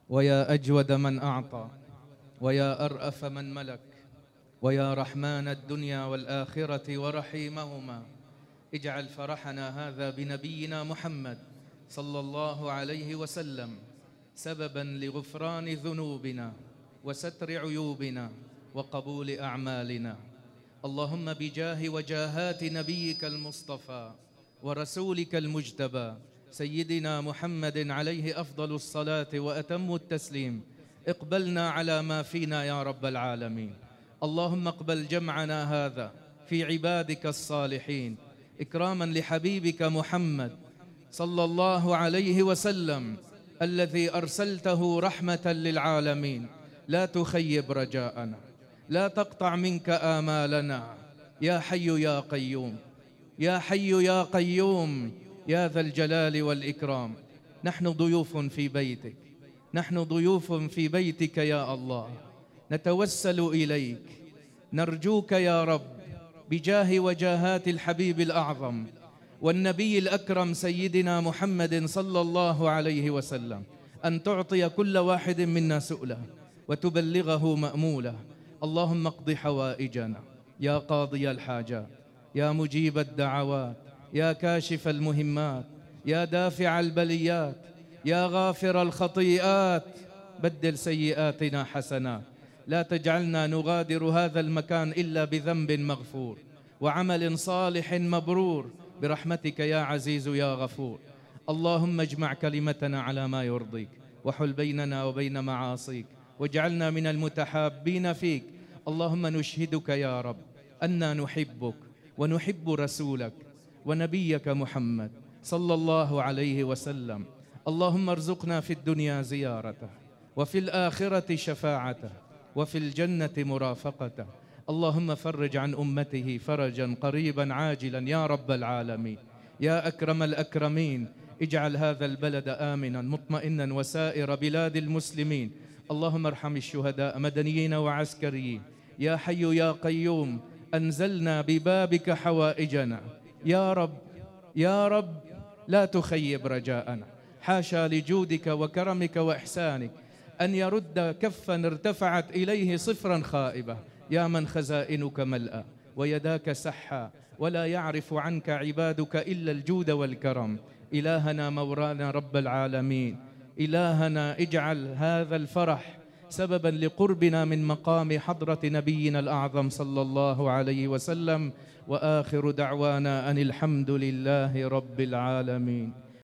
ويا أجود من أعطى، ويا أرأف من ملك، ويا رحمن الدنيا والآخرة ورحيمهما، اجعل فرحنا هذا بنبينا محمد صلى الله عليه وسلم سببا لغفران ذنوبنا وستر عيوبنا وقبول أعمالنا. اللهم بجاه وجاهات نبيك المصطفى ورسولك المجتبى سيدنا محمد عليه أفضل الصلاة وأتم التسليم، اقبلنا على ما فينا يا رب العالمين. اللهم اقبل جمعنا هذا في عبادك الصالحين إكراما لحبيبك محمد صلى الله عليه وسلم الذي أرسلته رحمة للعالمين. لا تخيب رجاءنا، لا تقطع منك آمالنا، يا حي يا قيوم، يا حي يا قيوم، يا ذا الجلال والإكرام. نحن ضيوف في بيتك، نحن ضيوف في بيتك يا الله، نتوسل إليك، نرجوك يا رب بجاه وجاهات الحبيب الأعظم والنبي الأكرم سيدنا محمد صلى الله عليه وسلم أن تعطي كل واحد منا سؤله وتبلغه مأموله. اللهم اقض حوائجنا يا قاضي الحاجات، يا مجيب الدعوات، يا كاشف المهمات، يا دافع البليات، يا غافر الخطيئات. بدل سيئاتنا حسنات، لا تجعلنا نغادر هذا المكان إلا بذنب مغفور وعمل صالح مبرور برحمتك يا عزيز يا غفور. اللهم اجمع كلمتنا على ما يرضيك، وحل بيننا وبين معاصيك، واجعلنا من المتحابين فيك. اللهم نشهدك يا رب أننا نحبك ونحب رسولك ونبيك محمد صلى الله عليه وسلم. اللهم ارزقنا في الدنيا زيارته، وفي الآخرة شفاعته، وفي الجنة مرافقته. اللهم فرج عن أمته فرجا قريبا عاجلا يا رب العالمين. يا أكرم الأكرمين، اجعل هذا البلد آمنا مطمئنا وسائر بلاد المسلمين. اللهم ارحم الشهداء مدنيين وعسكريين. يا حي يا قيوم، أنزلنا ببابك حوائجنا يا رب، يا رب لا تخيب رجاءنا. حاشا لجودك وكرمك وإحسانك أن يرد كفا ارتفعت إليه صفرا خائبة، يا من خزائنك ملأى ويداك سحا، ولا يعرف عنك عبادك إلا الجود والكرم. إلهنا مولانا رب العالمين، إلهنا اجعل هذا الفرح سببا لقربنا من مقام حضرة نبينا الأعظم صلى الله عليه وسلم. وآخر دعوانا أن الحمد لله رب العالمين.